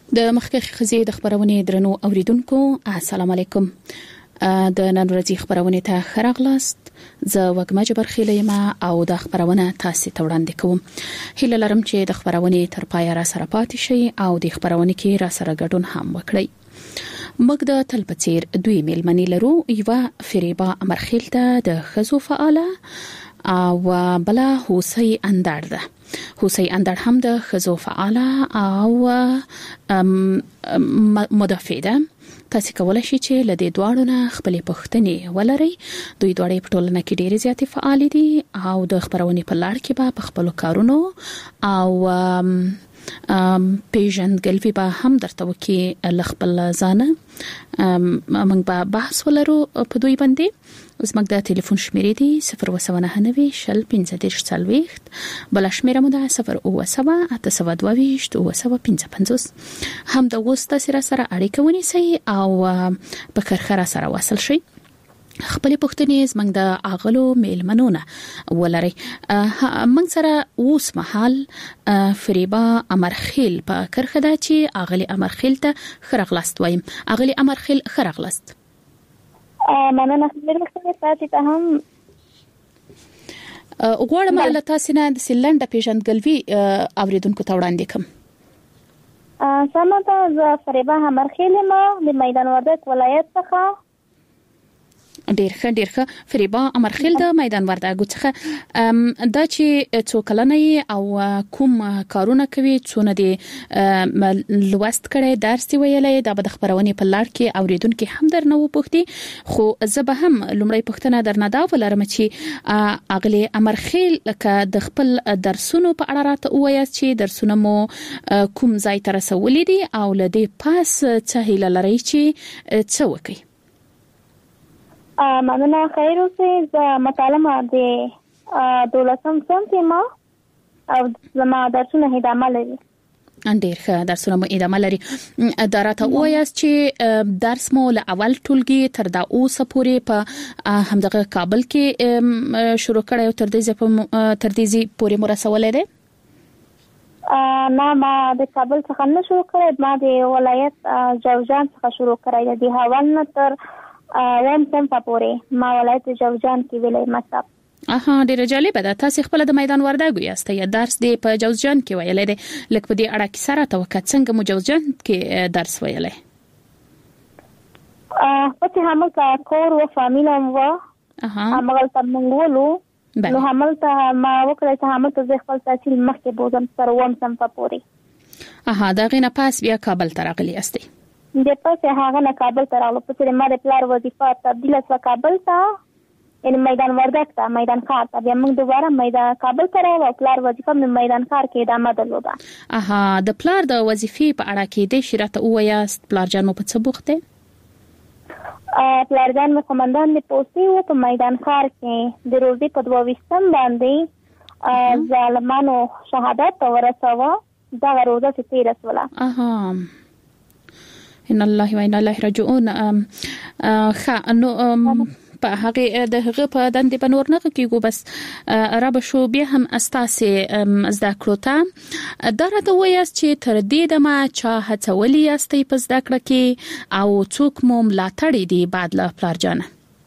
د مخکخ خزي د خبرونه درنو اوریدونکو السلام علیکم. د نن ورځې خبرونه ته خراغلاست. زه وګما جبر خیلیم او د خبرونه تاسو ته وړاندې کوم. هیله لرم چې د خبرونه تر پای را سره پاتې شئ او د خبرونه کې را سره ګډون هم وکړئ. موږ د تلپچیر دوی میلمنې لرو. یو فریبا امرخیل ته د خزو فعاله او بلا حوسی اندړ ده. حوسی اندړ هم د خزو فعاله او مدافع ده. تاسو کولای شئ چې له دې دواړو نه خپلې پوښتنې ولرئ. دوی دواړه په ټولنه کې ډېرې زیاتې فعال دي او د خبرونې په لړ کې به په خپل کارونو او پیژندګلوي به هم درته وکي خپل ځانه. موږ به بحث ولرو په دوی باندې. اوس موږ د ټلیفون شمیرې دي 099 شل 15 40 بل شمیره مو ده 097 هم د وسته سره اړیکه ونیسئ او په کرخره سره وصل شئ. خپل پوښتنې زمنګ د اغلو میلمنونه ولري. موږ سره اوس مهال فریبا امرخیل په کرخه ده چې اغلی امرخیل ته خرغلاست وایم. اغلی امرخیل خرغلاست. مننه خبرې تاسو ته هم غواړم له تاسو نه د سیلند پیژندګلوي اوریدونکو ته وړاندې کوم. سمته ز فریبا امرخیل ما د میدان وردګ ولایت څخه. ډیر ښه فریبا امرخیل د میدان وردګ څخه دا چې څو کلنې او کوم کارونه کوي، څونه دي لوست کړي، درس ویلې، دا به د خبرونه په لړ کې اوریدونکو هم درنه وپوښتي. خو زه به هم لومړی پوښتنه درنه دا ولرم چې اغلی امرخیل که د خپل درسونو په اړه راته وایي چې درسونه مو کوم ځای ته رسولې دي او لدې پاس څه هیله لري چې څه وکړي. مننه. خیر اوسې. زه مطالعه د 12م صنف ما او زما درسونه ادامه لري. ډیر ښه درسونه مو ادامه لري. دا راته وایي چې درس مو له اول ټولګي تر دا اوسه پورې په همدغه کابل کې شروع کړی او تر دې پورې مو رسولې ده؟ نه، ما د کابل څخه نه شروع کړی، ما د ولایت جوزجان څخه شروع کړی د هاول نه تر ویم صنف پورې ما ولایت جوزجان کې ویلې مطلب. ډیره جالبه ده. تاسو خپل د میدان وردګ یاست یا درس دی په جوزجان کې ویلې ده؟ لکه په دې اړه کې سره توکه څنګه مو جوزجان کې درس ویلې؟ پته هم کا کور و فامیلم و عمل تمنګولو نو عمل ته ما وکړای ته عمل ته خپل تحصیل مخکې بوزم تر ویم صنف پورې. دا غینه پاس بیا کابل ته راغلی یاست؟ د پاسه هغه نه کابل ته راغلو. په چې ما د پلار وظیفه تبدیل شو کابل ته، ان میدان وردګ ته، میدان ښار ته. بیا موږ دوباره میدان کابل ته راغلو. پلار وظیفه مې میدان ښار کې ادامه درلوده. د پلار د وظیفې په اړه کې د شرایط وایاست پلار جان مو په څه بوخته؟ پلار جان مې قومندان د پوسټي و په میدان ښار کې د روزي په 22 باندې ظالمانو شهادت ورسوه. دا روزه چې تیر وسوله. ان الله و انا الیه راجعون. نو په هغه د هغه په دندې بنور نه کېږو، بس را به شو بیا هم استاسه زده کړو ته. دا راته وایي چې تر دې دمه چا هڅولې یاستې په زده کړه کې او څوک مو ملاتړي دي بعد له پلار جان؟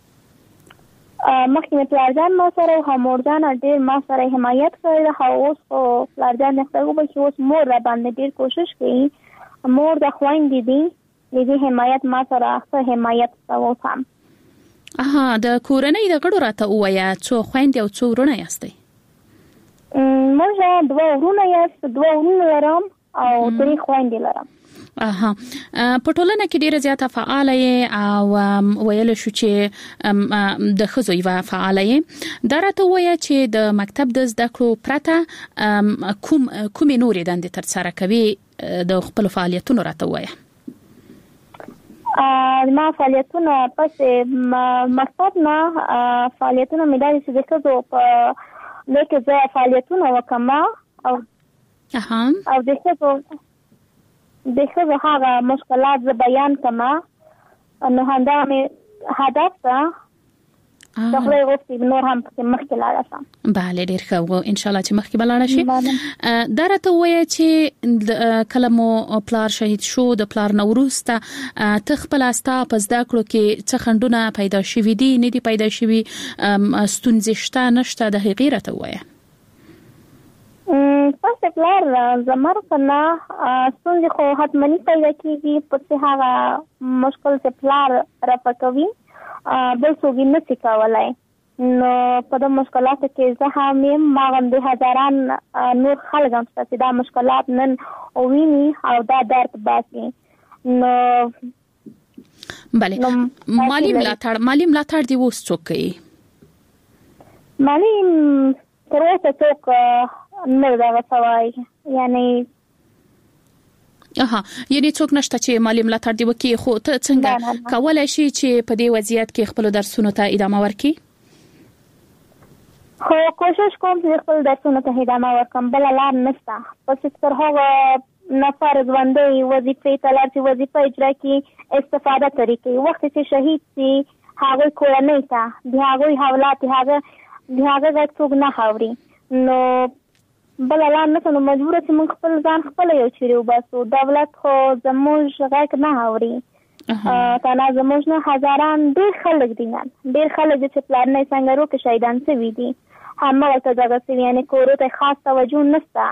مخکې پلار جان ما سره او مور جان ډېر ما سره حمایت کړی. اوس پلار جان نه ستګو به اوس مور را باندې ډېر کوشش کوي. مور د خويندې دي دې حمایت ما سره ښه حمایت وکړم. د کورنۍ د غړو راته وایي څو خويندې او څو ورونه یاستئ؟ موږ 2 ورونه یاست، 2 ورونه لرم او 3 خويندې لرم. په ټولنه کې ډیره زیاته فعاله او ویل شو چې د خزو یو فعاله دا راته وایي چې د مکتب د زده کړو پرته کوم نورې دندې تر سره کوي؟ د خپل فعالیتونو راته وایي. ما فعالیتونه پس مکتب نه فعالیتونه مې داسې د خزو په لکه زه فعالیتونه وکم او د خزو هغه مشکلات ز بیان کما نو همدا مې هدف ده. د خدای غوښتي نور هم مخکې لاړ شم. بله ډیر ښه و ان شاء الله چې مخکې بلاړ شي. دا راته وایي چې کله مو پلار شهید شو د پلار نوروسته تخپل استا پس دا کړو کې څه خندونه پیدا شوې دي نه دي پیدا شوې ستونزې شته نشته د هغې راته وایي. پس پلار زمر کنا ستونزې خو حتمني پیدا کیږي پس هغه مشکل چې پلار رافقوي بل څوک نه سکولای نو په د مشکلاتو کې زه هم ما هم د هزاران نور خلک هم چې دا مشکلات نن ویني او دا درد باسي نو بله مالی ملاتړ دی وس څوک کوي مالی تر اوسه څوک نه دا وسوي یعنی یعنی څوک نشته چې مالی ملاتړ دی وکي خو ته څنګه کولای شي چې په دې وضعیت کې خپل درسونو ته ادامه ورکړي؟ خو کوشش کوم چې خپل درسونو ته ادامه ورکړم بل لار نشته پس تر هغه نفر ژوندۍ وظیفې ته لار چې وظیفه اجرا کړي استفاده طریقې وخت چې شهید سي هغه کورنۍ ته د هغه حالات هغه څوک نه خاوري نو بل لار نه نو مجبور چې موږ خپل ځان خپل یو چیرې وباسو دولت خو زموږ غږ نه اوري تانا زموږ نه هزاران ډېر خلک دي ډېر خلک چې پلان نه څنګه روکه شهیدان شوي دي هم ورته دغه سوي یعنی کورو ته خاص توجه نشته.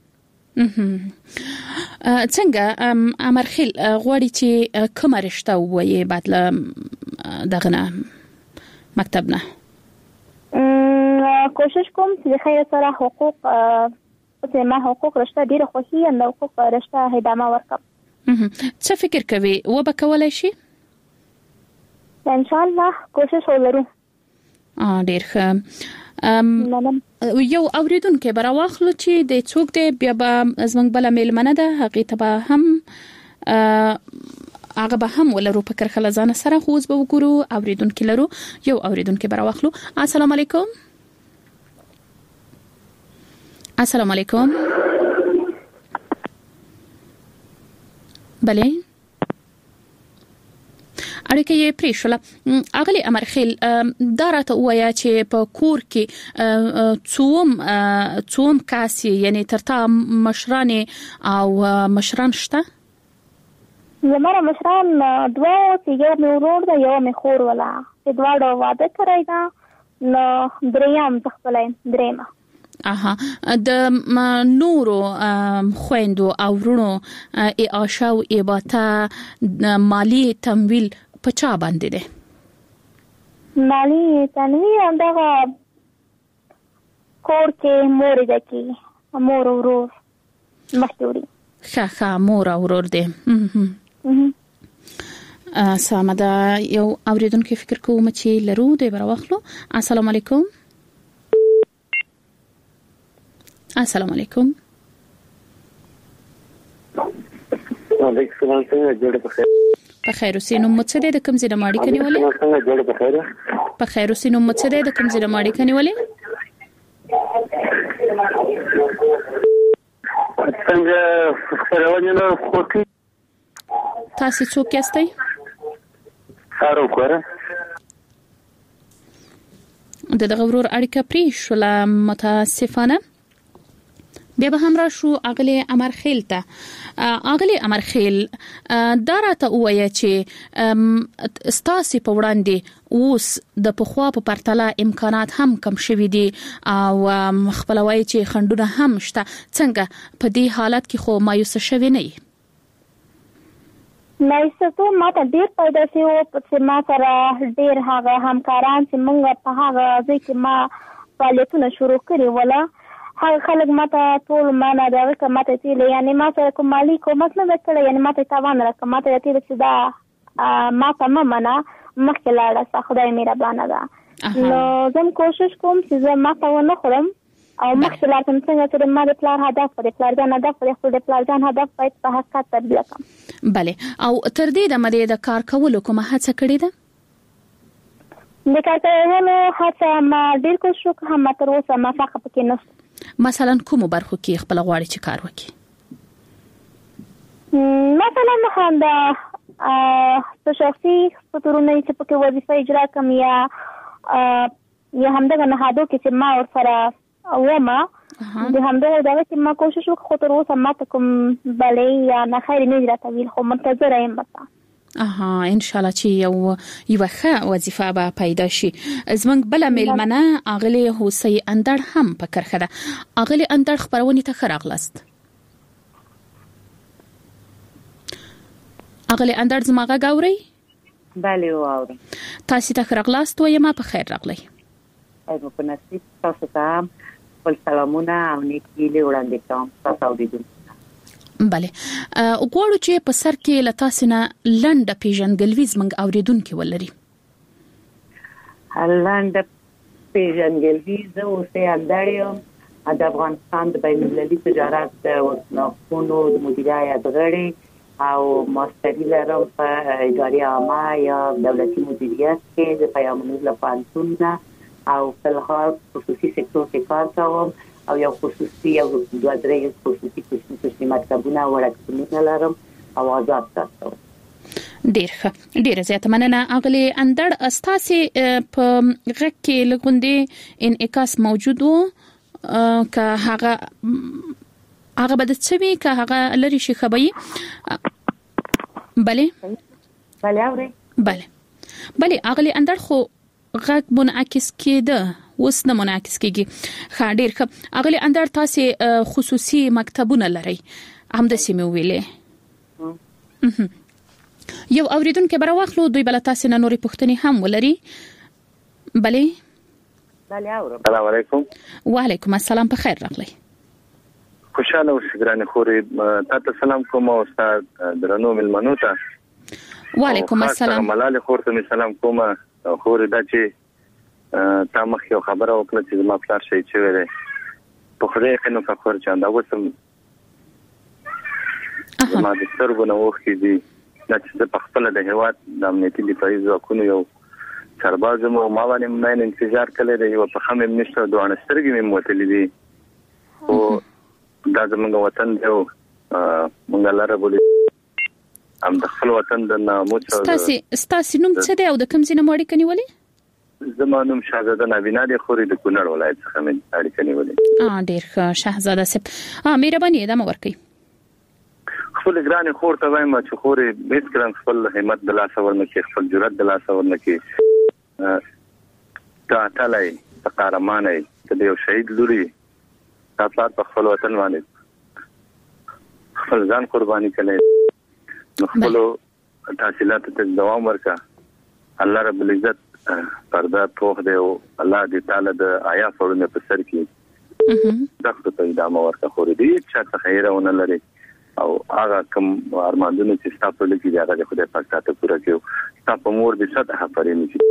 څنګه امرخیل غواړي چې کومه رشته وایي بعد دغه نه مکتب نه کوشش کوم چې خیر سره حقوق ما حقوق رشته ډیره خوښي او حقوق رشته ادامه ورکړم. څه فکر کوي و به کولای شي؟ ان شاء الله کوشش ولرو. ډیر ښه. یو اوریدونکو براواخلو چې د څوک دی بیا به زمنګ بل میلمنه ده هغه ته هم ولرو په کرخه ځان سره خوځ به وګورو اوریدونکو لرو یو اوریدونکو براواخلو. السلام علیکم. السلام علیکم. بله اړیکه یې پریښوله. اغلی امرخیل دا راته وایي چې په کور کې څوم کاسي یعنی ترتا مشران او مشران شته؟ زموږ مشران دوه چې یو مې ورور ده یو مې خور ولا چې دواړو واده کړی دا نو دریم تخپلای دریمه. د نورو خويندو او ورونو اعاشه او اباته مالی تمویل په چا باندې ده؟ مالی تمویل همدغه کور کې مور ده کې مور ورور مخدوري ښه مور ورور ده. سامده یو اوریدونکو فکر کوم چې لرو دی براوخلو. السلام علیکم. السلام علیکم. وعلیکم السلام. څنګه جوړ بخیر؟ په خیر اوسې. نو مڅ دې د کوم ځای ماړی کني ولې؟ څنګه جوړ بخیر؟ په خیر اوسې. نو مڅ دې د کوم ځای ماړی کني ولې؟ څنګه خبرونه نو کوټي تاسو څوک یاستئ؟ سارو کوره د دغه ورور اړیکه پری شوله متاسفانه. بیا به هم را شو اغلی امرخیل ته. اغلی امرخیل دا راته وایي چې ستاسو په وړاندې اوس د پخوا په پرتله امکانات هم کم شوي دي او خپلوي چې خندونه هم شته. څنګه په دې حالت کې خو مایوس شوي نه یې؟ مایوسه ما ته ډیر پیدا شي او په ما سره ډیر هغه همکاران چې موږ په هغه ځای کې ما فعالیتونه شروع کړي ولا هغه خلک ماته ټول معنا دا کومه ته یعنی ما سره کوم مالی کومک نه وکړي یعنی ماته تاوان راکړه ماته ته چې دا ما ته معنا مخکې لاړه خدای مهربانه ده. نو زم کوشش کوم چې زه ما ته ونه خورم او مخکې لاړم څنګه چې ما د پلان هدف د پلان هدف د پلان هدف باید په حقیقت تبدیل کړم. بله او تر دې د مده د کار کولو کومه هڅه کړې ده؟ د کار کولو هڅه ما ډیر کوشش کوم تر اوسه ما فقط پکې نه. مثلا کوم برخو کې خپل غواړي چې کار وکړي؟ مثلا دا شخصي فطورونه چې پکې وظیفه اجرا کوم یا یا همدغه نهادو کې چې ما ورسره ومه د همدغه دغه چې ما کوشش وکړ خو تر اوسه ما ته کوم بلې یا نه خیر نه راته ویل خو منتظره یم بس. ان شاء الله چې یو ښه وظیفه به پیدا شي. زمنګ بل ملمنه اغلی حسین اندړ هم په کرخه ده. اغلی اندړ خبرونه ته خراغلاست. اغلی اندړ زماغه گاوري؟ بله واوري. تاسو ته خراغلاست و یم په خیر راغلی. ایو په نصیب تاسو ته خپل سلامونه او نیکی له وړاندې کوم تاسو اوریدونکو. بله وګورو چې په سر کې لتاسنه لنډه پیژنګلوي زمنګ اوریدونکو ولري. لنډه پیژنګلوي زه اوسه اندړم د افغانستان د بین المللي تجارت د وسناکونو د مدیریت غړي او ماستری لرم په ادارې عامه یا دولتي مدیریت کې د پیامونو لپاره او په الحال خصوصي سکتور کې کار کوم او یو خصوصي او دوه درې خصوصي مکتبونه ورکړم لرم او آزاد تاسو. ډیر زیاته مننه اغلی اندړ استاسي په غږ کې لګوندې انعکاس موجود وو که هغه بد څه که هغه لري شي خبري. بله اوري. بله اغلی اندړ خو غږ منعکس کېده اوس نه منعکس کېږي. خا ډیر ښه اغلی اندړ تاسو خصوصي مکتبونه لري هم د سیمه ویلې. یو اوریدونکو بر واخلو دوی بل تاسو نه نوري پوښتنې هم ولري. بله اورم. السلام علیکم. وعلیکم السلام په خیر راغلی. خوشاله اوسئ ګرانه خوري. تاسو سلام کوم او استاد درنو ملمنو ته. وعلیکم السلام. ملاله خورته می سلام کوم خوري دا چې تا مخ یو خبره وکړه چې ما پلار شي چې وره په خدای خنو کا خور چاندا وسم ما د سترګو نو وخت دي چې په خپل د هواد د امنیتي دفاعي ځواکونو یو سرباز مو ما باندې مې انتظار کړی دی او په خمه منشته دوه سترګې مې موتلې دي او دا زموږ وطن دی او موږ لاره بولې ام د خپل وطن د ناموس ستاسو نوم څه دی او د کوم ځای نه مړی کني ولې؟ زمانوم شاهزاده نبینا دی خوري د کونړ ولایت څخه مې اړیکه نیولې. ډیر ښه شاهزاده صاحب مهرباني ده مورکي. خپل ګران خور ته وایم چې خوري بیت کړم خپل همت د لاس ورنکې خپل جرأت د لاس ورنکې تا تعالی تقارمانه ته یو شهید لوري تاسو په خپل وطن باندې خپل ځان قرباني کړي خپل تحصیلات ته دوام ورکا. الله رب العزت پردا توخ دی او الله دې تعالی د آیا فورونه په سر کې دغه ته ادامه ورکا خوري دې چې خیرونه لري او هغه کوم ارمانونه چې تاسو لکه دی هغه خدای پاک تاسو پوره کړو. تاسو مور دې سطح پرې نشي.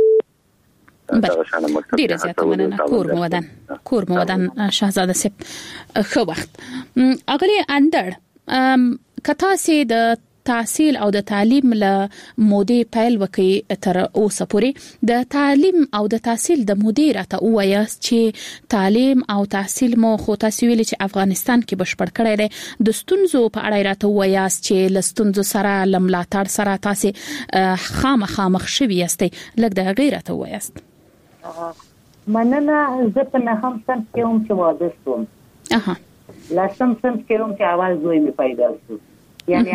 ډیر زیاته مننه. کور مو ودان شاهزاده صاحب خو وخت اغلی اندړ کتا سي د تحصیل او د تعلیم له مودې پیل وکي تر اوسه پورې د تعلیم او د تحصیل د مودې راته وایاست چې تعلیم او تحصیل مو خو تاسو ویل چې افغانستان کې بشپړ کړی دی د ستونزو په اړه راته وایاست چې لستونزو سره لملاتړ سره تاسو خامخ شوي یاستئ لکه د غیرته وایاست. مننه. زه په نهم سم کې هم چې واده شوم. لسم سم کې هم چې اول زوی مې پیدا شو. یعنی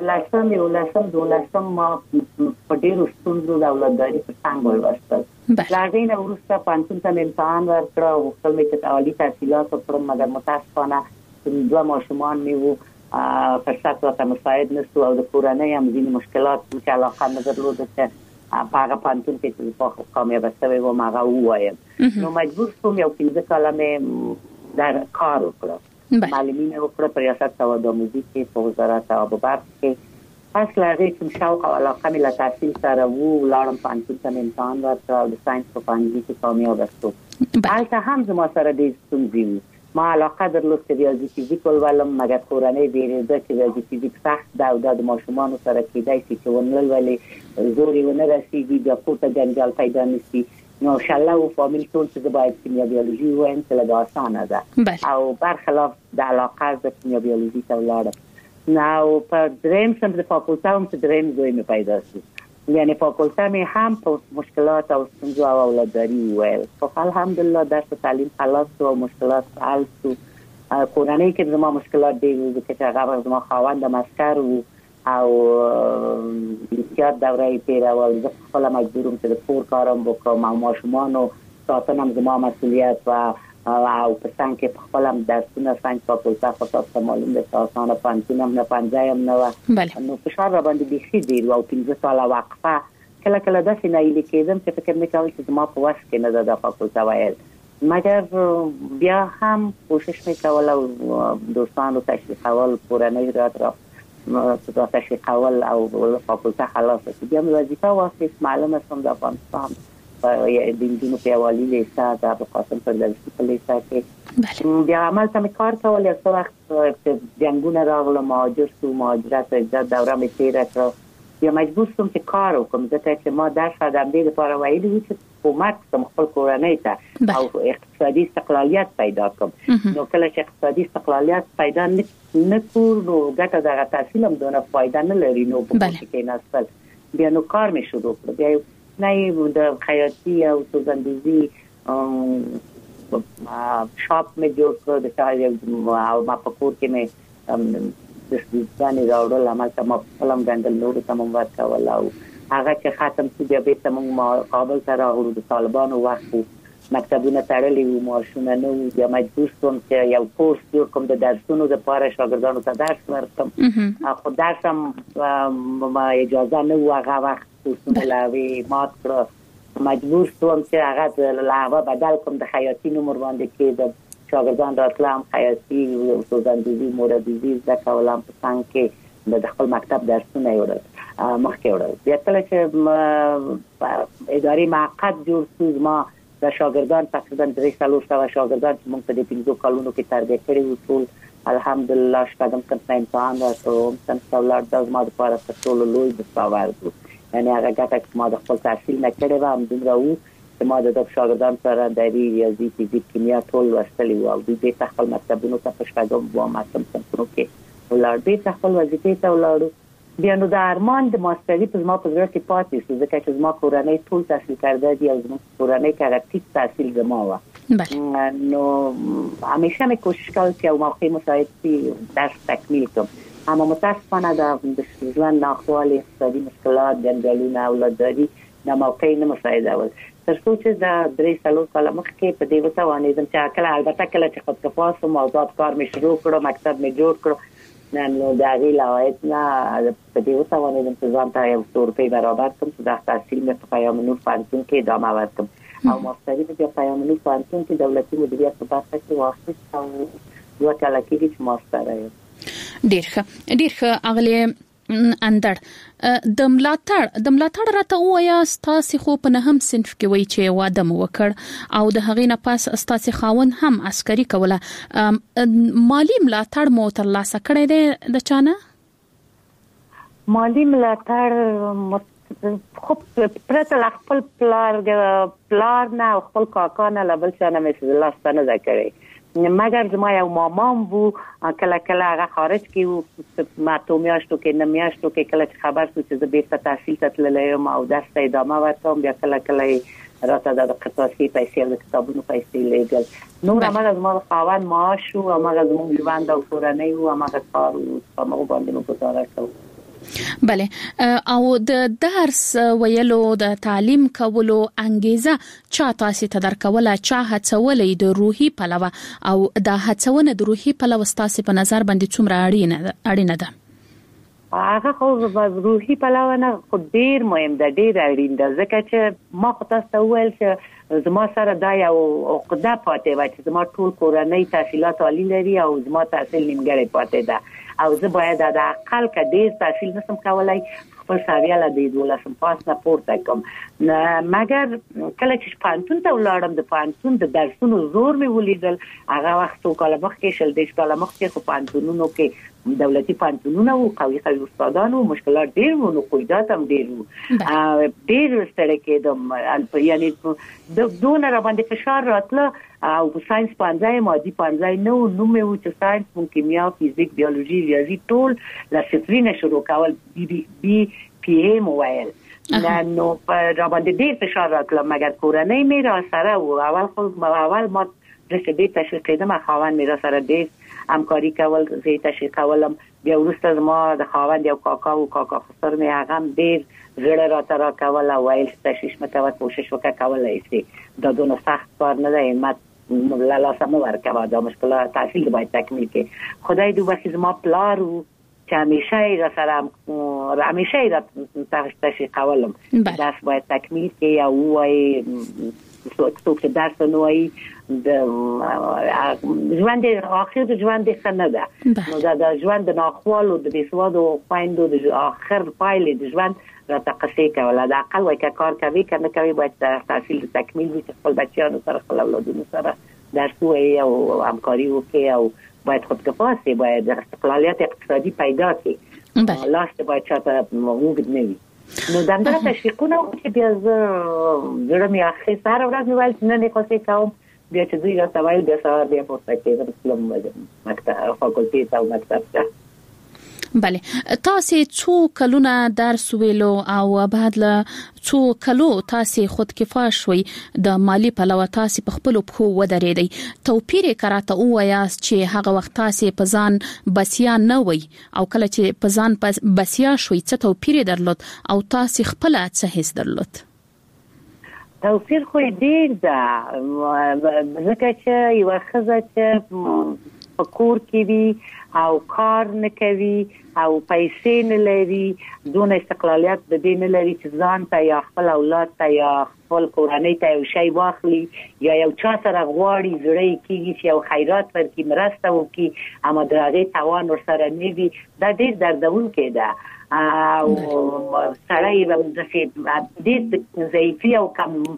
لسم ما په ډیرو ستونزو د اولادګاري په څنګه ولوستل. لازم وروسته پانتون ته امتحان ورکړ او خپل مې عالی تحصیلات وکړم مګر متاسفانه دوه ماشومان مې وو فرصت ورته مساعد نشو او د کورنۍ هم ځینې مشکلات چې علاقه نه درلوده چې په هغه پانتون کې چې په کامیاب شوی و ما هغه وایم نو مجبور شوم یو 15 کاله مې در کار وکړم. معلمین وکړه په ریاست سواد آموزی کې په وزارت آب و برق کې اصل هغه کوم شوق او علاقه مې له تحصیل سره وو. لاړم پانتون ته امتحان ورکړ او د ساينس په پانګي کې کامیاب شوم. هلته هم زما سره د ستونزې ما علاقه درلود چې ریاضي فزیک ولولم مګر کورنۍ ډېرې چې ریاضي فزیک سخت دا او د ماشومان سره کېدای شي چې ونل ولې زوري ونه رسیږي د کوټه جنجال پیدا نشي. نو ان شاء الله و فامیل ټول چې باید کیمیا بیولوژي وایم چې له اسانه ده او برخلاف د علاقه د کیمیا بیولوژي ته ولاړم. نو په دریم سم د فاکولټه هم چې دریم زوی مې پیدا شو یعنی فاکولته می هم په مشکلات او ستونزو او اولادداری ویل. خو الحمدلله درس تعلیم خلاص و مشکلات حل شو. کورنۍ کې زما مشکلات ډېر وو چې هغه زما خاوند مسکر وو او بسیار دوره تیرول. زه خپل مجبورم چې د کور کارم وکړم او ماشومانو ساتنم زما مسئولیت و او په څنګه کې خپل هم درسونه څنګه فاکولته خو تاسو معلوم ده آسانه پانتونم نه پنځایم نه نو فشار را باندې بيخي ډیر او 15 ساله وقفه کله کله داسې نه ایله کېدم چې فکر مې کاوه چې زما په وس کې نه ده فاکولته وایل، مګر بیا هم کوشش مې کوله او دوستانو تشویقول کورنۍ را تشویقول او فاکولته خلاص شد. بیا مې وظیفه واخیست، معلومه شوم د افغانستان د انجینو پیوالي لیسه د ابوالقاسم فردوسي په لیسه کې بیا عمل ته مې کار کول. یو څه وخت جنګونه راغله، مهاجرت دوره مې تېره کړه، بیا مجبور شوم چې کار وکړم ځکه چې ما درس د همدې لپاره ویلي وو چې حکومت کوم خپل کورنۍ ته او اقتصادي استقلالیت پیدا کړم. نو کله چې اقتصادي استقلالیت پیدا نه کړو نو ګټه دغه تحصیل هم دونه فایده نه لري. نو په کې نسل بیا نو کار مې شروع کړ. بیا نه د خیاطي او سوزندوزي شاپ مې جوړ کړ د چای او ما په کور کې مې د ځانې راوړل، عمل ته ما فلم ګندل نورو ته مو ورکول او هغه چې ختم شو بیا بیرته موږ کابل ته راغلو. د طالبانو وخت مکتبونه تړلي وو، معاشونه نه وو، بیا مجبور شوم چې یو کورس جوړ کړم د درسونو لپاره شاګردانو ته درس ورکړم. خو درس هم اجازه نه وو هغه وخت کورسونه لاوي مات کړه. مجبور شوم چې هغه لاوه بدل کوم د خیاطي نومر باندې کېدم. شاګردان راتلم خیاطي او سوزندوزي مورابيزي زکه ولم په څنګه کې د خپل مکتب درسونه وړل مخکې وړل. بیا کله چې اداري معقد جوړ شو ما د شاګردان تقریبا 300 شاګردان چې موږ په دې 15 کلونو کې تربیه کړي وو ټول الحمدلله شپږم کس امتحان ورکوم څنګه ولر د ما لپاره ټول لوی مستوى وو. یعنی هغه ګټه چې ما د خپل تحصیل نه کړې و هم دومره وو چې ما د شاګردان سره د ریاضي فزیک کیمیا ټول ورسلي وو او دوی د خپل مکتبونو ته په شپږم و ماتم څنګه کې ولر دې خپل وظیفې ته ولاړو. بیا نو د ارمان د ماستري په ما په ځای کې پاتې شو ځکه چې ما کورنۍ ټول تحصیل کړی دی او زما کورنۍ کې هغه ټیک تحصیل زما و. نو همیشه مې کوشش کول چې یو موقع مساعد درس تکمیل کړم. اما متاسفانه د ژوند ناخوالې اقتصادي مشکلات جنجالونه اولادداري د موقع نه مساعده ول. تر څو چې د 3 کال مخکې په دې وتوانېدم چې کله البته کله چې خود کفاس او آزاد کار مې شروع کړو مکتب مې جوړ کړو نو د هغې لوایت نه په دې وتوانېدم چې ځان ته یو 100 روپۍ برابر کړم چې د تحصیل مې په پیام نور پوهنتون کې ادامه ورکړم او ماستري مې په پیام نور پوهنتون کې دولتي مدیریت په برخه کې واخیست او 2 کاله کېږي چې ماستر یم. ډیر ښه اغلی اندر د ملاتړ راته وایا ستاسو خو په نه هم صنف کې وای چې واده مو وکړ او د هغې نه پاس ستاسو خاون هم عسکري کوله. مالی ملاتړ مو ترلاسه کړی دی د چانه؟ مالی ملاتړ خو پرته خپل پلار نه او خپل کاکا نه لبل چانه مې لاسته نه ذکرې، مګر زما یو مامام وو کله کله هغه خارج کې وو ما تو میاشتو کې نه میاشتو کې کله چې خبر شو چې زه بیرته تحصیل ته تللی یم او درس ته ادامه ورکوم بیا کله کله راته د قطاسي پیسې او د کتابونو پیسې لېږل. نور هماغه زما د خاوند معاش و هماغه زموږ ژوند او کورنۍ و هماغه کار و په مو باندې مو ګزاره کوو. بله او د درس ویلو د تعلیم کولو انګیزه چا تاسو ته درکوله، چا هڅولې د روحي پلوه او د هڅونه د روحي پلوه تاسو په نظر باندې څومره اړینه ده؟ هغه خو روحي پلوه نه خو ډیر مهم ده، ډیر اړین ده ځکه چې ما خو تاسو ویل چې زما سره دا یو عقده پاتې و چې زما ټول کورنۍ تحصیلات عالی لري او زما تحصیل نیمګړی پاتې ده او زه باید د اقل کډیر تحصیل نسم کولای خپل ساویاله د 12 پاس نه پورته کوم. مګر کله چې پانتون ته ولاړم د پانتون د درسونو زور مې ولیدل هغه وخت کله مخکې شل دیش کله مخکې خو پانتونونو کې دولتي پانتونونه او قوي استادانو مشکلات ډیر وو نو قیدات هم ډیر وو ډیر ستړي کېدم یعنی دونه را باندې فشار راتله او ساينس پانځای مادي پانځای نو مې و چې ساينس کیمیا فزیک بیولوژي ریاضي ټول لا صفرینه شروع کول بي پی ام وایل نو را باندې ډیر فشار راکړم مګر کورنۍ مې را سره و اول ما رسېدې تشویق کړم خاوند مې را سره ډیر همکاري کول زه تشویق کولم بیا وروسته ما د خاوند یو کاکا خسر مې هغه ډیر زړه را ترا کول او ویل تشویش مکوه کوشش وکړه کولای شي دا دونه سخت کار نه دی همت لا سم ورکوه دا مشکل تحصیل باید تکمیل کې خدای دې وکړي ما پلارو چې همیشه را تشویق کولم درس باید تکمیل کې یا وای څوک چې درس نه وای د ژوند اخر د ژوند څنګه ده نو دا ژوند د ناخوالو د بسوادو خويندو د اخر پایلې د ژوند را تقصي کوله دا عقل وای که کار کوي کنه کوي باید تحصیل تکمیل وي خپل بچیانو سره خپل اولادونو سره درس وای او همکاري وکړي او باید خودکفاسی باید استقلالیت اقتصادی پیدا کړي لاست باید چاته موجود نه وي نو دغه تشویقونه چې بیا زړه مې اخر سره ورځ ویل نه نه کوڅه کوم بیا چې دوی راته وایي بیا سره بیا پورته کېږم مکتب فاکولټي او مکتب ته بله تاسو څو کلونه درس ویلو او بعد له څو کلو تاسو خودکفا شوي د مالی پلوه تاسو په خپل پخو ودرېدی توپیر کراته وایاست چې هغه وخت تاسو په ځان بسیا نه وي او کله چې په ځان بسیا شوي څه توپیر درلود او تاسو خپل څه حس درلود توپیر خو ډیر ده ځکه چې یو ښځه چې په کور کې وي او کار نه کوي او پیسې نه لري دون استقلالیت د دې نه لري چې ځان ته یا خپل اولاد ته یا خپل کورنۍ ته یو شی واخلي یا یو چا سره غواړي زړه کېږي چې یو خیرات ورکړي مرسته وکړي اما د هغې توان ورسره نه وي دا ډېر دردونکی ده او سړی ډېر ضعیفي او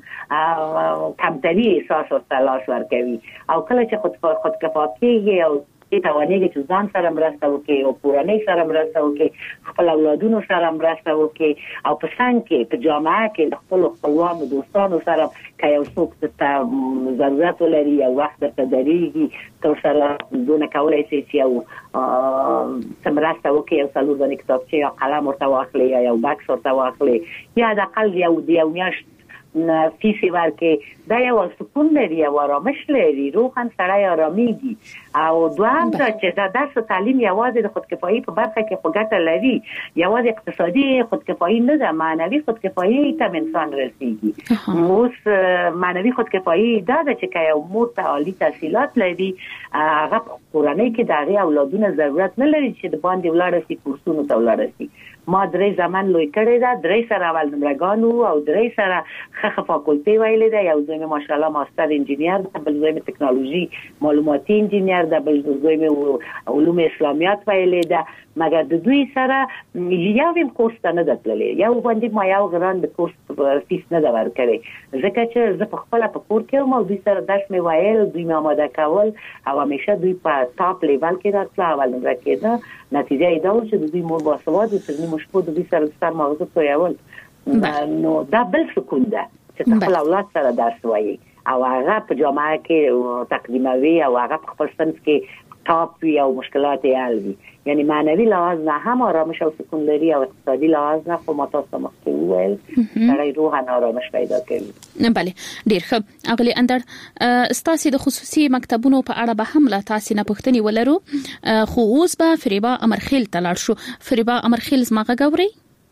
کمتري احساس ورته لاس ورکوي او کله چې خودکفا کېږي او توانېږي چې ځان سره مرسته وکړي او کورنۍ سره مرسته وکړي خپل اولادونو سره مرسته وکړي او په څنګ کې په جامعه کې د خپل خپلوانو دوستانو سره که یو څوک ته ضرورت ولري او وخت درته درېږي ته ورسره دونه کولی شي چې یو څه مرسته وکړي یو څلور دانې کتابچې یا قلم ورته واخلي یا یو بکس ورته واخلي یا حداقل یو میاشت فیسی ورکه دا یو سکون لري او آرامش لري روحاً سړی آرامیږي او دوام دا چې دا درس تعلیم یوازې د خودکفایي په برخه کې ګټه لري یوازې اقتصادي خودکفایي نه ده معنوي خودکفایي ته انسان رسیږي اوس معنوي خودکفایي دا ده چې یو مور ته عالی تحصیلات لري هغه کورنۍ کې د هغې اولادونه ضرورت نه لري چې د باندې ولاړ شي کورسونو ته ولاړ شي ما 3 زمان لوی کړی دا 3 سره اول نمرګانو او 3 سره خخ فاکولټي ویلې ده یو ځای ماشاءالله ماستر انجینیر ده بل ځای ټکنالوژي معلوماتي انجینیر ده بل ځای علوم اسلامیات ویلې ده مګر د دوی سره یو هم کورس نه دتللې یو باندې ما یو غران د کورس فیس نه دا ورکړي ځکه چې زه په خپل په کور کې مو دوی سره درس مې وایل دوی مې آماده کول او همیشه دوی په ټاپ لیول کې راتله اول نمره کېده نتیجه یې دا و چې دوی مور باسواد او ترنی مشکو دوی سره سر مغزو تویول نو دا بل سکون ده چې خپل اولاد سره درس وایي او هغه په جامعه کې تقدیموي او هغه په خپل صنف کې ټاپ وي او مشکلات یې حل وي یعنی معنوي لحاظ نه هم آرامش او سکون لري او اقتصادي لحاظ نه خو ما تاسو مخکې وویل سړی روحاً آرامش پیدا کوي بله ډیر ښه اغلی اندر ستاسو د خصوصي مکتبونو په اړه به هم لا تاسو نه پوښتنې ولرو خو اوس به فریبا امرخیل ته لاړ شو فریبا امرخیل زماغه ګوري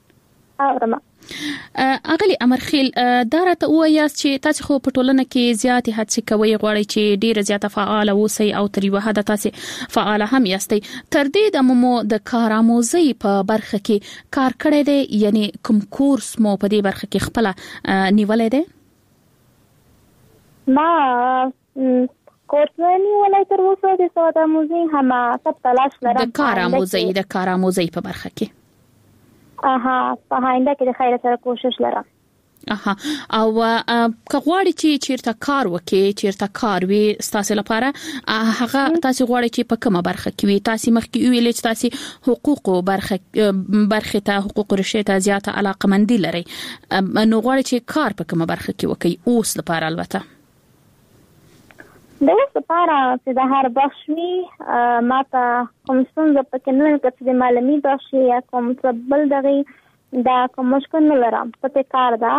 اغلی امرخیل دا راته وایاست چې تاسو خو په ټولنه کې زیاتې هڅې کوي غواړئ چې ډیره زیاته فعال اوسئ او تر یو حد تاسو فعال هم یاستئ تر دې د مو د کارآموزي په برخه کې کار کړی دی یعنی کوم کورس مو په دې برخه کې خپل نیولې دی ما کورس نیولې تر اوسه د کارآموزي هم سب تلاش لرم د کارآموزي په برخه کې په هاینده کې د خیر سره کوشش لرم او کغواړي چې چیرته کار وکي چیرته کار وي تاسو لپاره هغه تاسو غواړي چې په کومه برخه کې وي تاسو مخکې ویل چې تاسو حقوق برخه ته حقوق رشته ته زیاته علاقمندي لري نو غواړي چې کار په کومه برخه کې وکي اوس لپاره البته د اوس لپاره چې د هر بخش وي ما ته کوم څنګه پکې نه کړي د معلومي بخش یا کوم څه بل دغه دا کوم مشکل نه لرم په کار دا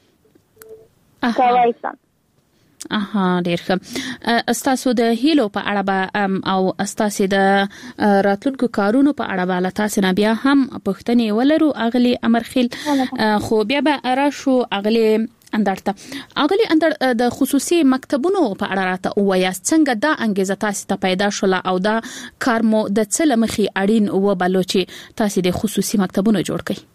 کوي څنګه ډیر ښه. استاسو د هیلو په اړه به او استاسو د راتلونکو کارونو په اړه به تاسو نه بیا هم پوښتنې ولرو اغلی امرخیل، خو بیا به راشو اغلی اندر د خصوصي مکتبونو په اړه راته وایاست څنګه دا انګیزه تاسو ته پیدا شوله او دا کار مو د څه لمخي اړین و بلوچي تاسو د خصوصي مکتبونو جوړ کړئ؟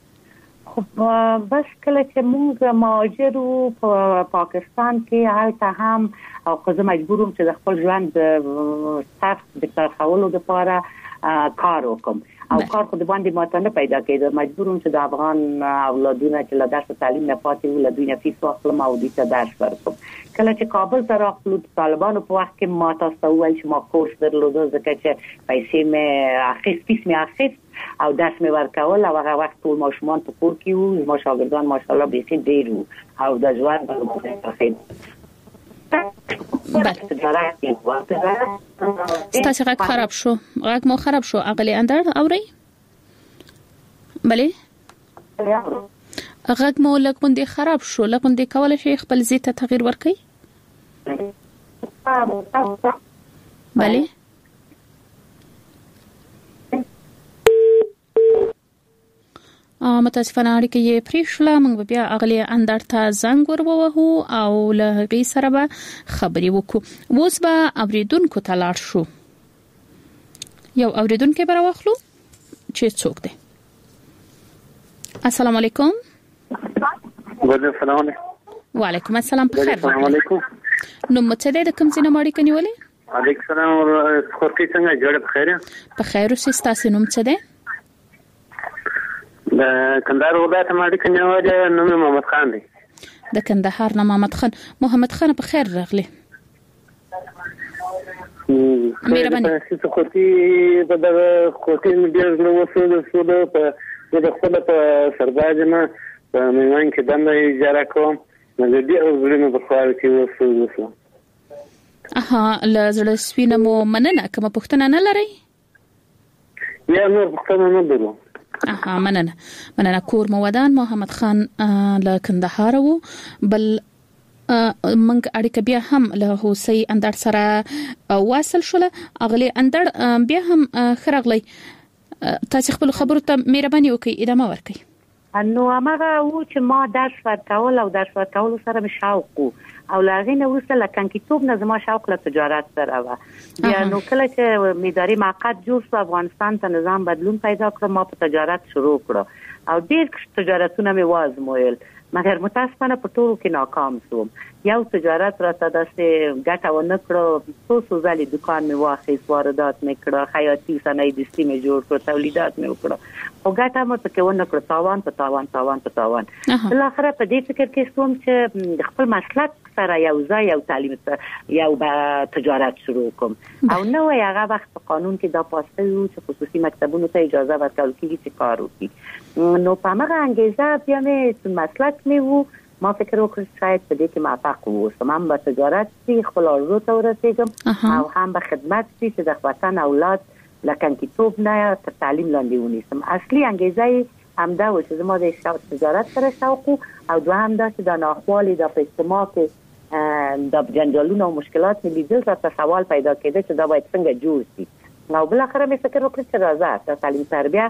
بس کله چې موږ مهاجرو په پاکستان کې هلته هم او که زه مجبوروم چې د خپل ژوند سخت د کار کولو لپاره کار وکم او کار خو د باندې ماته نه پیدا کېده، مجبوروم چې د افغان اولادونه چې له درس تعلیم نه پاتې وو له دوی نه فیس واخلم او دوی ته درس ورکوم. کله چې کابل ته راغلو د طالبانو په وخت کې ما تاسو ته وویل چې ما کورس درلود ځکه چې پیسې مې اخیست، فیس مې اخیست او درس مې ورکول او هغه وخت ټول ماشومان په کور کې وو، ما شاګردان ماشاءالله بیخي ډېر وو او د ژوند په خیر ستاسو غږ خراب شو، غږ مو خراب شو اغلی اندر اوري؟ بله غږ مو لګوندې خراب شو، لګوندې کول شي خپل زیته تغییر ورکړي؟ بله متاسفانه اړیکه یې پریښله، موږ بیا اغلی اندر ته زنګ وروهو او له غي سره به خبرې وکړو. اوس به اوریدونکو ته لاړ شو. یو اوریدونکو به راوخلو چې څوک دی. السلام علیکم. السلام علیکم. وعلیکم السلام. بخیر. السلام علیکم. نو متده د کوم ځای نه اړیکه نیولې؟ علیکم السلام. خورکی څنګه جوړ بخیر؟ بخیر اوسې. تاسو نوم څه دی؟ د کندهار ولایت اړیکه نیولې، نوم محمد خان دی. د کندهار نه محمد خان. محمد خان په خیر راغلی. مهرباني. تاسو خورکی د خورکی ډیر نو وسوله په د خپل په سربازنه په میوان کې دنده اجاره کوم، نو د دې اورګلونو په خاطر کې وسوله. لزړه سپینه مو مننه. کوم پوښتنه نه لرئ؟ یا نور پوښتنه نه لرم. مننه. کور مو ودان محمد خان له کندهار وو. بل منګ اړیکه بیا هم له حسین اندر سره واصل شوله. اغلی اندر بیا هم خرغلی تاسو خپل خبرو ته مهرباني وکړئ، ادامه ورکړئ. نو هغه و چې ما درس ورکول او درس ورکول سره مې شوق او لاغې نه وروسته لکه کتاب نه زما شوق له تجارت سره و. بیا نو کله چې میداري موقت جوړ شو افغانستان ته نظام بدلون پیدا کړ، ما په تجارت شروع کړ او ډېر تجارتونه مې وازمویل مګر متاسفانه په ټولو کې ناکام شوم. یو تجارت راته داسې ګټه ونه کړه، څو ځلې دکان مې واخیست، واردات مې کړه، خیاطي صنایع دستي مې جوړ کړ، تولیدات مې وکړه او ګټه مې پکې ونه کړه، تاوان په تاوان تاوان په تاوان. بالاخره په دې فکر کې شوم چې خپل مسلک سره یو ځای یو تعلیم سره یو تجارت شروع کوم او نو هغه وخت په قانون کې دا پاسته و چې خصوصي مکتبونو ته اجازه ورکول کیږي چې کار وکړي. نو په هغه انګیزه بیا مې مسلک مې وو، ما فکر وکړ شاید په دې کې موفق ووسم، هم به تجارت سي خپل ارزو ته ورسېږم او هم به خدمت سي چې د وطن اولاد لکه کتاب نه تر تعلیم لاندې ونیسم. اصلي انګیزه همدا و چې زما د تجارت سره شوق او دوهم دا چې د ناخوالي د اجتماع کې د جنجالونو او مشکلات مې لیدل چې سوال پیدا کېده چې دا باید څنګه جوړ شي. نو بل اخر مې فکر وکړ چې راځه د تعلیم تربیه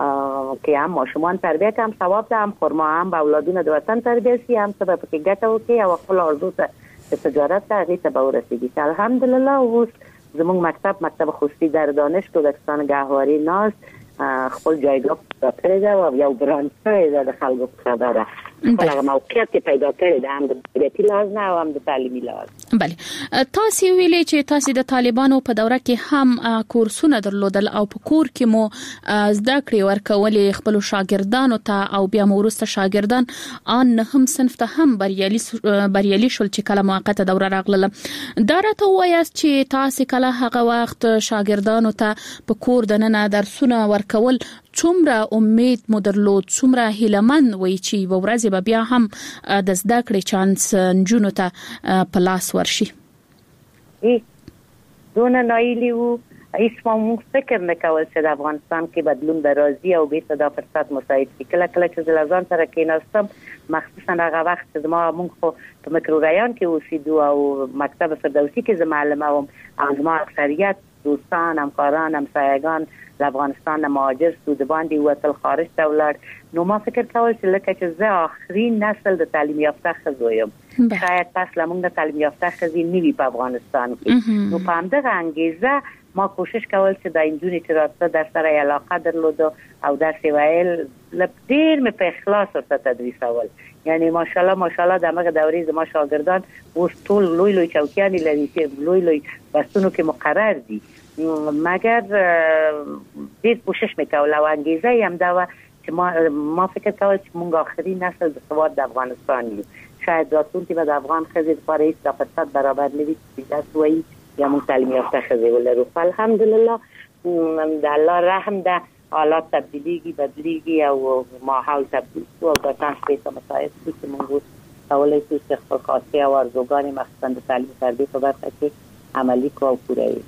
کې هم ماشومان تربیه کوم ثواب ده، هم خرما هم به اولادونه د وطن تربیه شي، هم څه به پکې ګټه وکړي او خپل ارزو ته تجارت ته هغې ته به ورسېږي. الحمدلله اوس زموږ مکتب خصوصي در دانشگاه دکستان گهواری ناز خپل جایگاه پیدا کړی ده او یو برانډ شوی ده د خلکو په خبره. خپل هغه موقعیت کې پیدا کړی ده، هم د تربیتي لحاظ نه او هم د تعلیمي لحاظ. بله. تاسو ویلې چې تاسو د طالبانو په دوره کې هم کورسونه درلودل او په کور کې مو زده کړې ورکولې خپل شاګردانو ته او بیا مو وروسته شاګردان ان هم صنف ته هم بریالي شول چې کله موقته دوره راغله. دا راته وایاست چې تاسو کله هغه وخت شاګردانو ته په کور دننه درسونه ورکول څومره امید مو درلود، څومره هیلمن وای چې په ورځ به بیا هم د زده کړې چانس نجونو ته په لاس ورشي؟ دونه نایلی وو هیڅ موږ فکر نه کول چې د افغانستان کې بدلون به راځي او به دا فرصت مساعد شي. کله چې زلزان سره کېناستم مخصوصا هغه وخت چې موږ خو په مکروریان کې اوسېدو او مکتب فردوسی کې زه معلمه وم او زما اکثریت دوستان همکاران همسایگان له افغانستان مهاجر سود باندې وتل خارج ته ولاړ. نو ما فکر کول چې لکه چې زه آخري نسل د تعلیم یافته ښځو یم شاید پس له موږ د تعلیم یافته ښځې نه وي په افغانستان کې. نو په همدغه انګیزه ما کوشش کول چې د نجونې چې راسته در سره علاقه درلوده او درس ویل ډېر مې په اخلاص ورته تدریسول. یعنی ماشاءالله د هغه دورې زما شاګردان اوس ټول لوی چوکیانې لري چې لوی بستونو کې مقرر دي. مګر ډېر کوشش مې کول او انګیزه یې هم دا وه چې ما فکر کول چې موږ آخري نسل د سواد د افغانستان یو. شاید راتلونکي به د افغان ښځې لپاره هېڅ دا فرصت برابر نه وي چې درس ووایي یا موږ تعلیم یافته ښځې ولرو. الحمدلله د الله رحم ده، حالات بدلیږي او ماحول تبدیل شو او دا تاسو ته مساعد شو چې موږ کولای شو چې خپل خواسته او ارزوګانې مخصوصا د تعلیم تربیه په برخه کې عملي کړو او پوره یې.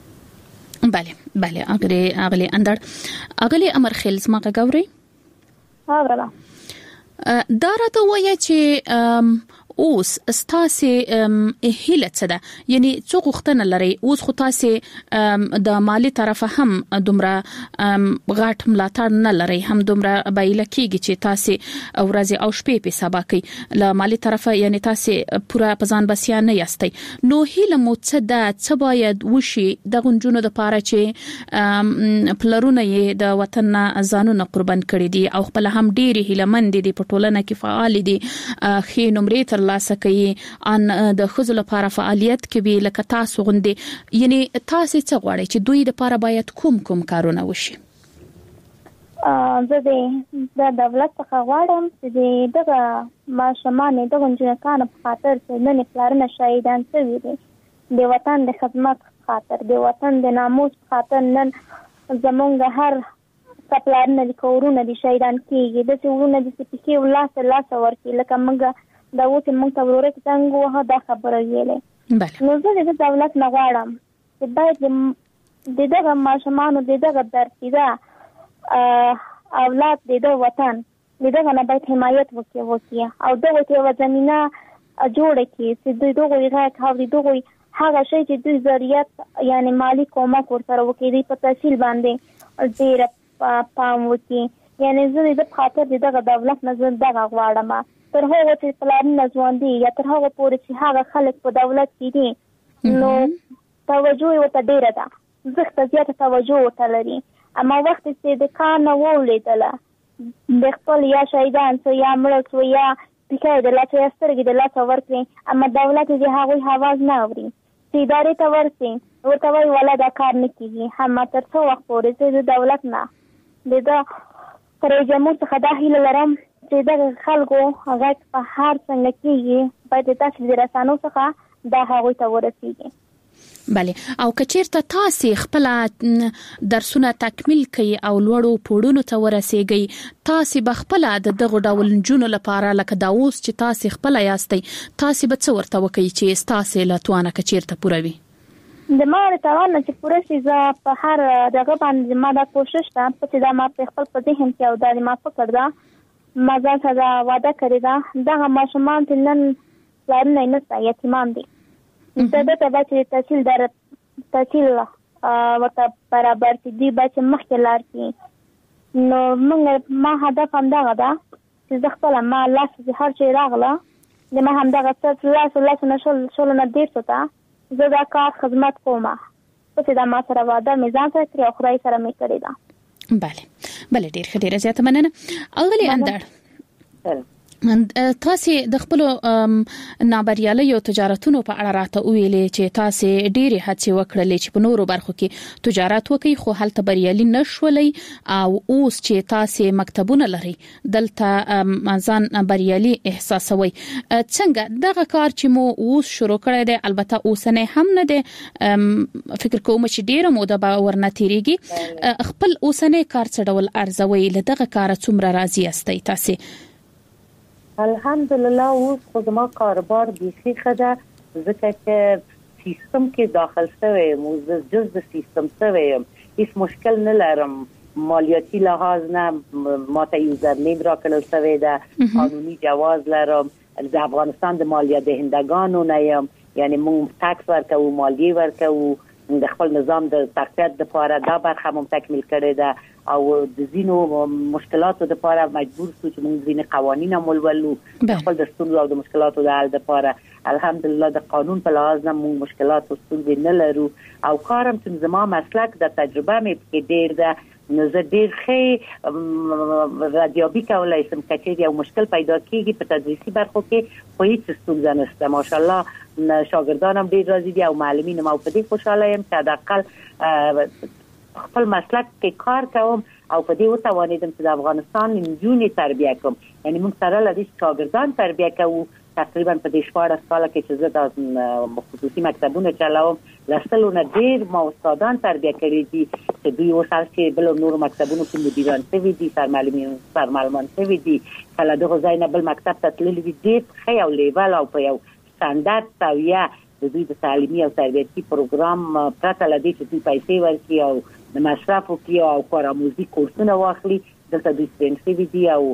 بله اغلی اندر اغلی امرخیل زما غوړي هاغله دا راته وایي چې اوس ستاسو هیله څه ده؟ یعنی څو غوښتنه لري اوس خو تاسو د مالی طرفه هم دومره غاټ ملاتړ نه لري، هم دومره بایله کیږي چې تاسو ورځي او شپې په سبا کې له مالی طرفه یعنی تاسو پوره پزان بسیا نه یاستئ. نو هیله مو څه ده؟ څه باید وشي د غونجونو د پاره چې پلرونه یې د وطن ځانونه قربان کړي دي او خپل هم ډېری هیله مند دي په ټولنه کې فعال دي خې نمرې ترلاسه کوي ان د خزو لپاره فعالیت کوي لکه تاسو غوندي. یعنی تاسو څه غواړئ چې دوی لپاره باید کوم کارونه وشي؟ زه د دولت څخه غواړم چې دغه ماشومان دغه جنکان په خاطر چې نن پلارونه شهیدان شوي دي د وطن د خدمت خاطر د وطن د ناموس خاطر نن زمونږ هر پلارونه د کورونه د شهیدان کیږي د څورونه د سپیکي ولاس ورکی لکه موږ دا و چې موږ ته ورته څنګه وه دا خبره ویلې. نو زه د دولت نه غواړم چې باید دغه ماشومانو دغه درسیده اولاد دغه وطن دغه نه باید حمایت وکړي او دغه یو زمينه جوړه کړي چې دغه غږ او دغه هغه شی چې د ضرورت یعنی مالی کومک ورسره وکړي په تحصیل باندې ډیر پام وکړي. یعنی زه د خاطر دغه دولت نه دغه غواړم تر هغه چې پلان ځوان دي یا تر هغه پورې چې هغه خلک په دولت کې دي نو توجه ورته ډیره ده، زخت زیاته توجه ورته لري. اما وخت چې د کار نه ولیدله د خپل یا شهیدان سو یا مړ سو یا پکې د لاس سترګې د لاس ورکړي اما دولت دې هغه حواس نه اوري چې ادارې ته ورسي ورته وایي ولا دا کار نه کیږي. هم تر څو وخت پورې چې دولت نه د رئیس جمهور څخه دا هیله لرم چې د خلکو هغه په هر څنګه کېږي باید تاسو د رسانو څخه دا هغه ته ورسیږي. بله او کچیرته تاسو خپل درسونه تکمیل کړئ او لوړو پوړونو ته ورسیږئ تاسو بخپل د دغه ډول جنونو لپاره لکه دا اوس چې تاسو خپل یاستئ تاسو به څه ورته وکړئ چې تاسو له توانه کچیرته پوروي؟ د ما توانه چې پوره شي زه په هر دغه باندې ما دا کوشش کوم چې دا ما په خپل په ذهن کې او دا ما فکر دا ما ځان سره وعده کړی دا دغه ماشومان چې نن پلان نه یتیمان دي دا ته به چې تحصیل ورته برابر دي به چې مخکې لاړ شي. نو ما هدف هم دغه ده چې زه خپله ما لاس هر شی راغله د ما هم دغه لاس نه شل نه ډېر ته زه دا کار خدمت کوم چې دا ما سره وعده مې ځان سره کړې او خدای سره مې کړې ده. بله ډېره زیاته مننه. اغلی اندر تاسو د خپل نابریالي تجارتونو په اړه راته ویلې چې تاسو ډېری هڅې وکړلې چې په نورو برخو کې تجارت وکړي خو هلته بریالي نشولې او اوس چې تاسو مکتبونه لري دلته ځان بریالي احساسوي. څنګه دغه کار چې مو اوس شروع کړی دی البته اوسنه هم نه دی فکر کوم چې ډیره موده به ورنتیریږي خپل اوسنه کار څه ډول ارزوي لدغه کار څومره راضي استئ تاسو؟ الحمدلله اوس خو زما کاروبار بیخي ښه ده ځکه چې سیستم کې داخل شوی یم زه جز د سیستم شوی یم هیڅ مشکل نه لرم. مالیاتی لحاظ نه ما ته یوزرنیم را کړل شوی ده، قانوني جواز لرم، د افغانستان د مالیه دهندگانو نه یم، یعنی موږ ټاکس ورکوو، مالیه ورکوو، د خپل نظام د تقویت لپاره دا برخه مو تکمیل کړې ده او د زینو مشکلاتو لپاره مجبور شو چې موږ ځینې قوانین هم ولولو د خپل د ستونزو او د مشکلاتو د حل لپاره. الحمدلله د قانون په لحاظ نه موږ مشکلات او ستونزې نه لرو او کارم چې زما مسلک د تجربه مې کې ډیر ده، نو زه ډیر ښه رادیابي کولای شم چې یو مشکل پیدا کیږي په تدریسي برخو کې، خو هیڅ ستونزه نشته. ماشاءالله شاګردانم ډیر راضي دي او معلمینم، او په دې خوشاله یم چې حداقل خپل مسلک کې کار کوم او په دې وتوانیدم چې د افغانستان نجونې تربیه کوم. یعنی موږ سره لدې شاګردان تربیه کوو تقریبا په دې 14 کال کې چې زه د خصوصي مکتبونو چلاوم، لسلو نه ډیر ما استادان تربیه کړي دي چې دوی وسال چې بل نور مکتبونو کې مدیران شوي دي، سرمعلمان شوي دي، کله دغه ځای نه بل مکتب ته تللي دي، ډیر ښه یو لیول او په یو سټانډرډ سویه د دوی د تعلیمي او تربیتي پروګرام پرته لدې چې دوی پیسې ورکړي او د مصرف وکړي او کارآموزي کورسونه واخلي، دلته دوی سپین شوي دي او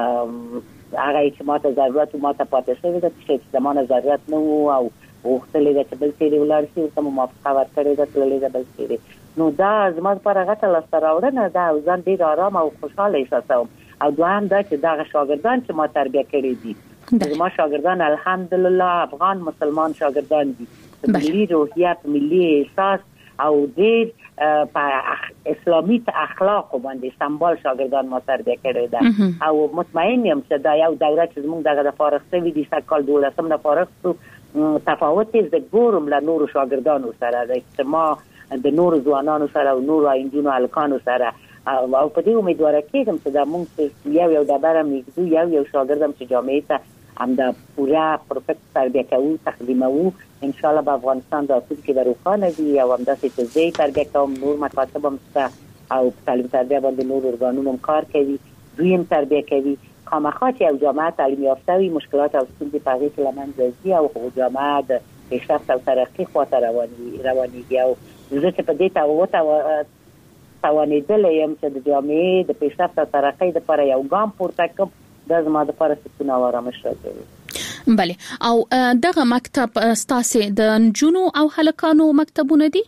هغه چې ماته ضرورت او ماته پاتې شوی ده چې زمانه ضرورت نه وو او وختلې ده چې بل څه ولاړ شي او کوم موافقه ورکړې ده تللې ده بل څه. نو دا زما لپاره غټه لاسته راوړنه ده او ځان ډیر آرام او خوشاله احساسوم. او دوهم دا چې دغه شاګردان چې ما تربیه کړي دي زما شاګردان الحمدلله افغان مسلمان شاګردان دي، ملي روحیه، ملي احساس او ډیر په اسلامي اخلاق باندې سمبال شاګردان ما تربیه کړي ده او مطمئن یم چې دا یو دوره چې موږ دغه د فارغ شوي دي سکال 12 نه فارغ شو، تفاوت یې د ګورم له نورو شاګردانو سره د اجتماع د نورو ځوانانو سره او نورو انجونو هلکانو سره او په دې امیدواره کېږم چې دا موږ یو ډبره میږدو یو شاګردم چې جامعې ته هم د پوره پرفکت تربیه کوو تقدیموو. ان شاء الله به افغانستان د راتلونکي به روښانه وي او همداسې چې زه تربیه کوم نور مکاتب هم شته او تعلیم تربیه باندې نور ارګانونه هم کار کوي، دوی هم تربیه کوي. خامخا چې یو جامعه تعلیم یافته وي مشکلات او ستونزې په هغې کې له منځه ځي او جامعه د پیشرفت او ترقي خواته روانېږي. او زه چې په دې توانېدلی یم چې د جامعې د پیشرفت او ترقۍ دپاره یو ګام پورته کړم، دا زما دپاره سکون او آرامش راکوي. بله، او دغه مکتب ستاسې د نجونو او هلکانو مکتبونه دي؟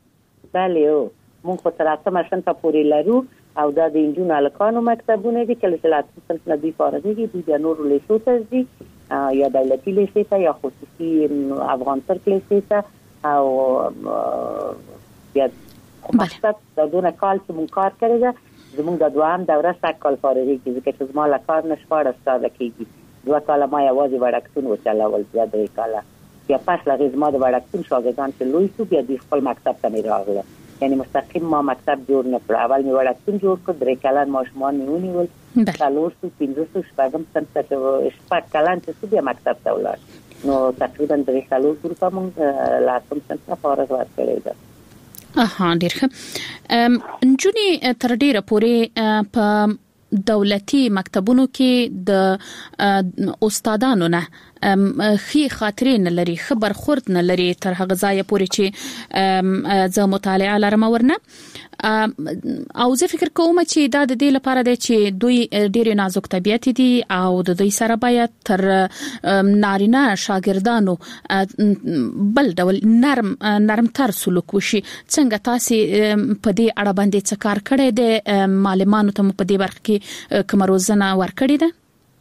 بله، موږ خو تر 8 صنفه پورې لرو او دا د نجونو هلکانو مکتبونه دي. کله چې له 8 صنف نه دوی فارغېږي دوی بیا نورو لیسو ته ځي، یا دولتي لیسې ته یا خصوصي افغان ترک لیسې ته او بیا مقصد د دونه کال چې موږ کار کړی ده زموږ د دوهم دوره سږ کال فارغېږي، ځکه چې زما له کار نه 14 کاله کېږي. 2 کاله ما یوازې وړکتون وچلول، بیا 3 کاله بیا پس له هغې زما د وړکتون شاګردان چې لوی شو بیا دوی خپل مکتب ته مې راغله، یعنی مستقیم ما مکتب جوړ نه کړ. اول مې وړکتون جوړ کړ، 3 کلن ماشومان مې ونیول، 4 شو، 5 شو، 6 صنف ته 6 کلن چې شو بیا مکتب ته ولاړ. نو تقریبا 3 ګروپه موږ له 8 صنف نه فارغ ورکړی ده. ډیر ښه. نجونې تر ډیره پورې په دولتي مکتبونو کې د استادانو نه خې خاطرې نه لري، ښه برخورد نه لري تر هغه ځایه پورې چې زه مطالعه لرم ورنه. او زه فکر کوم چې دا د دې لپاره دی چې دوی ډېر نازک طبيعت دي او د دوی سره باید تر نارینه شاګردانو بل ډول نرمتر سلوک وشي. څنګه تاسو په دې اړه باندې څه کار کړی دی؟ معلمانو ته په دې برخه کې کوم روزنه ورکړې ده؟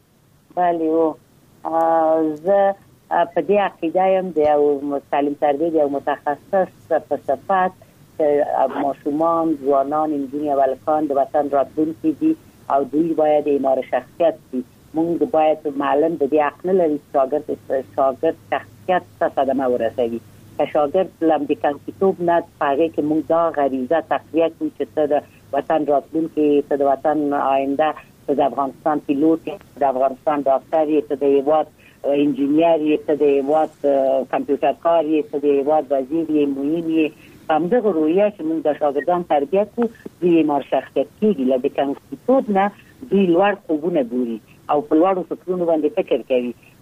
بله، زه په دې عقیده یم د یو تعلیم تربیه یو متخصص په صفت ماشومان، ځوانان، نجونې او هلکان د وطن راتلونکي دي او دوی باید معمار شخصیت دي. موږ باید معلم د دې حق نه لري شاګرد شخصیت ته صدمه ورسوي. که شاګرد له د کمپیوټر نه په هغې کې موږ دا غریزه تقویه کړو چې ته د وطن راتلونکي، ته د وطن آینده، ته د افغانستان پیلوټ یې، د افغانستان ډاکټر یې، ته د هېواد انجینیر یې، ته د هېواد کمپیوټر کار یې، ته د هېواد وزیر یې، مهم یې. همدغه رویه چې موږ د شاګردان تربیه کړو دوی معمار شخصیت کېږي. له د کمپیوټر نه دوی لوړ خوبونه ګوري او په لوړو فکرونو باندې فکر کوي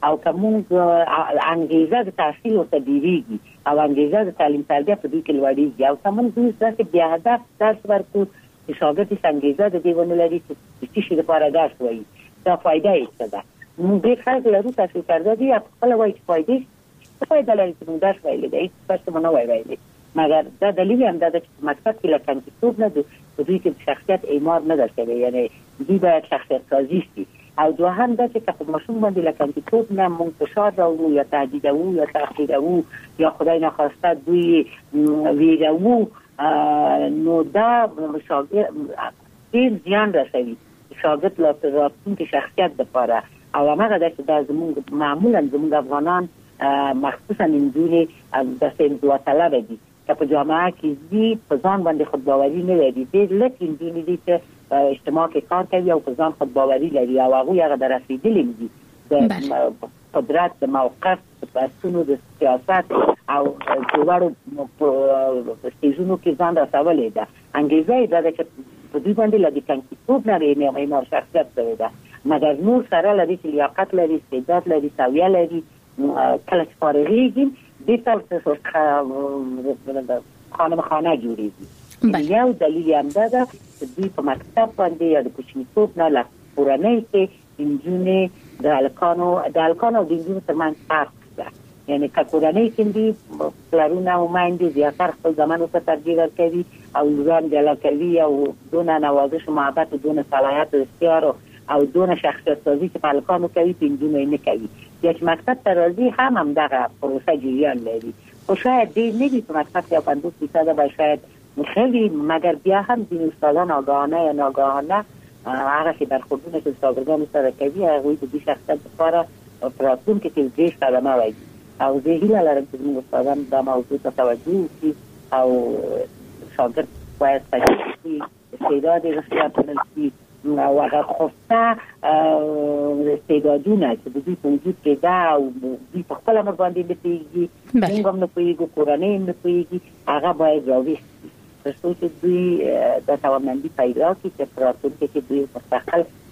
او کومه انګیزه د تحصیل او تدریجي او انګیزه د تعلیم تربیه په دې کې لوړیږي او کومه دوی چې بیا هدف درس ورکو چې شاګرد یې څنګه د دې ونه لري چې څه لپاره درس وایي دا فائدہ یې څه ده موږ به خلک لرو تاسو کړی دی خپل وایي فائدہ لري چې موږ درس وایي دی تاسو مونږ وایي مګر دا دلیل هم دا چې مکتب کې لکه کتاب نه دوی کې شخصیت ایمار نه درته یعنی دوی باید شخصیت سازی شي او دوهم دا چې په ماشوم باندې لکه کتاب نه مونږ فشار راوړو یا تهدید او یا تحقیر او یا خدای نخواسته دوی ویرو نو دا شاګرد ډیر زیان رسوي شاګرد لا راتلونکي شخصیت لپاره او هغه د زموږ معمولا زموږ افغانان مخصوصا انجونې د سنجوا طلب دي چې په جامعه کې دي په ځان باندې خودباوري نه لري ډېر لږ انجونې دي چې اجتماع کې کار کوي او په ځان خودباوري لري او هغه هغه در رسیدلي دي د قدرت د موقف په سونو د سیاست او جوړو سټیجونو کې ځان رسولې ده انګریزي دا چې په دې باندې لدی کانکیټوب نه لري نه ایمار شخصیت ده مګر نور سره لري چې لیاقت لري استعداد لري سویه لري کله چې فارغېږي د تاسو خانه جوړېږي یو دلیل هم دا ده چې دوی په مکتب باندې یا د کوچنیتوب نه لا پورانه کې انجونې د الکانو او د انجونو ترمنځ فرق ده یعنی که کورنۍ کې دي پلرونه او میندې زیاتره خپل زمانو ته ترجیح ورکوي او ځان جلا کوي او دونه نوازش و محبت و دونه صلاحیت و اختیار او دونه شخصیت سازی که الکانو کوي په انجونو یې نه کوي یا چې مکتب ته راځي هم دغه پروسه جریان لري خو شاید ډېر نه وي په مکتب کې 50% به شاید خیلی مگر بیا هم ځینې استادان آگاهانه یا ناآگاهانه هغه چې برخوردونه چې شاګردانو سره کوي هغوی د دې شخصیت لپاره په راتلونکي کې ډېر صدمه وایي او زه هیله لرم چې زموږ استادان دا موضوع ته توجه وکړي او شاګرد باید تشخیص کړي استعداد یې رښتیا کړل شي او هغه خوسته استعدادونه چې د دوی په وجود کې ده او دوی په خپله مر باندې نه پوهېږي موږ هم نه پوهېږو کورنۍ هم نه پوهېږي هغه باید راویښ شي تر څو چې دوی دا توانمندي پیدا کړي چې په راتلونکي کې دوی مستقل